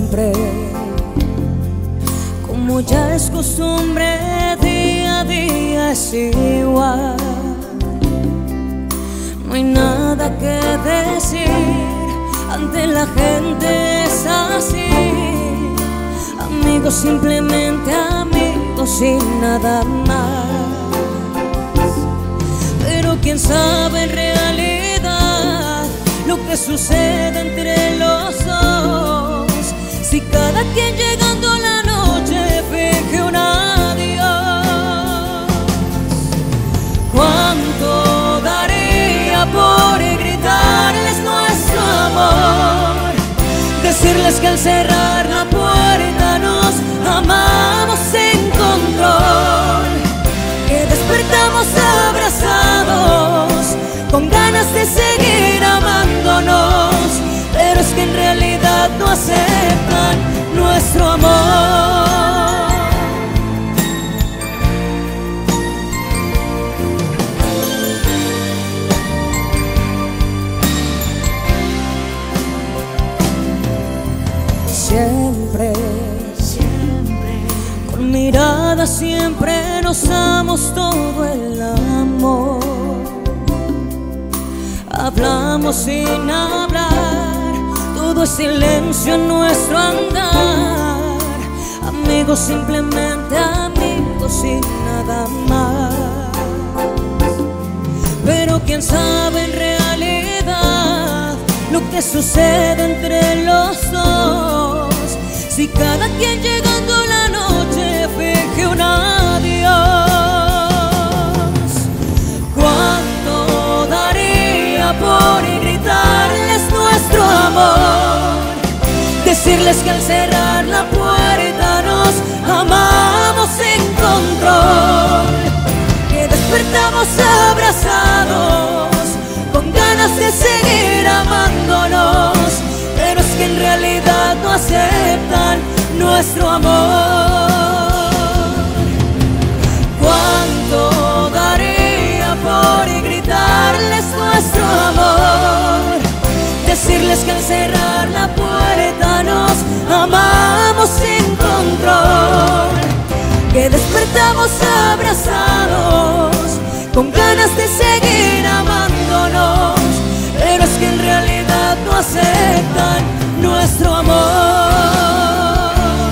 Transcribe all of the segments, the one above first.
siempre, como ya es costumbre, día a día es igual. No hay nada que decir, ante la gente es así. Amigos, simplemente amigos y nada más. Pero quién sabe en realidad lo que sucede entre los dos, si cada quien llegando a la noche finge un adiós. ¿Cuánto daría por gritarles nuestro amor? Decirles que al cerrar la puerta nos amamos sin control, que despertamos abrazados con ganas de seguir amándonos, pero es que en realidad no aceptan nuestro amor. Siempre, con mirada siempre nos damos todo el amor. Hablamos sin hablar, todo es silencio en nuestro andar. Amigos, simplemente amigos y nada más. Pero quién sabe en realidad lo que sucede entre los dos, si cada quien llegando la noche finge un adiós. ¿Cuánto daría por gritarles nuestro amor? Decirles que al cerrar la puerta nos amamos sin control, que despertamos abrazados con ganas de seguir amándonos, pero es que en realidad no aceptan nuestro amor. ¿Cuánto daría por gritarles nuestro amor? Decirles que al cerrar la puerta nos amamos sin control, que despertamos abrazados con ganas de seguir amándonos, pero es que en realidad no aceptan nuestro amor.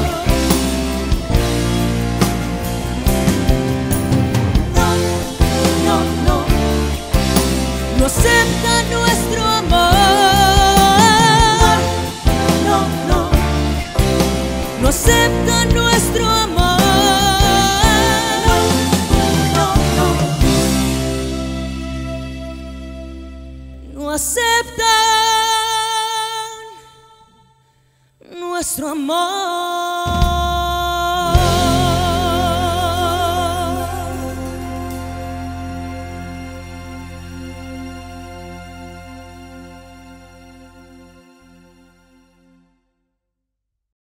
No, no, no, no aceptan nuestro amor. No, no, no aceptan nuestro amor. No aceptan nuestro amor.